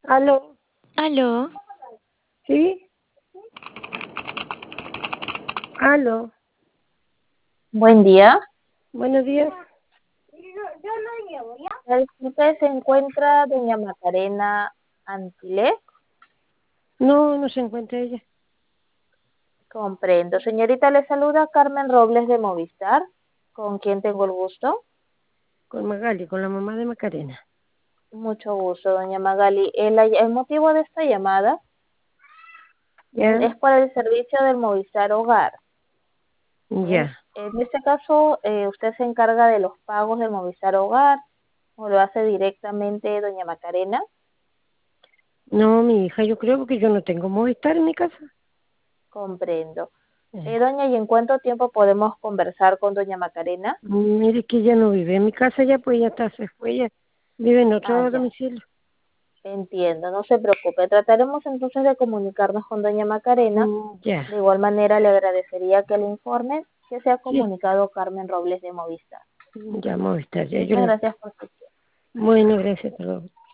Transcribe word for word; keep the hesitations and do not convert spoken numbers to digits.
¿Aló? Aló, ¿Sí? ¿Aló? buen día. Buenos días. La disculpe, se encuentra doña Macarena Antilé. No, no se encuentra ella. Comprendo. Señorita, le saluda Carmen Robles de Movistar. ¿Con quién tengo el gusto? Con Magali, con la mamá de Macarena. Mucho gusto, doña Magali. El, el motivo de esta llamada ¿Ya? es por el servicio del Movistar Hogar. Es, Ya. en este caso, eh, usted se encarga de los pagos del Movistar Hogar o lo hace directamente doña Macarena. No, mi hija, yo creo porque yo no tengo Movistar en mi casa. Comprendo. Eh, Eh, doña, ¿y en cuánto tiempo podemos conversar con doña Macarena? Mire que ella no vive en mi casa ya, pues ya está, se fue, ella vive en Ah, otro ya, domicilio. entiendo, no se preocupe. Trataremos entonces de comunicarnos con doña Macarena. Mm, Ya. De igual manera, le agradecería que le informe que se ha Sí, comunicado Carmen Robles de Movistar. ya Movistar, ya yo Muchas lo... gracias por su tiempo. Bueno, gracias, perdón.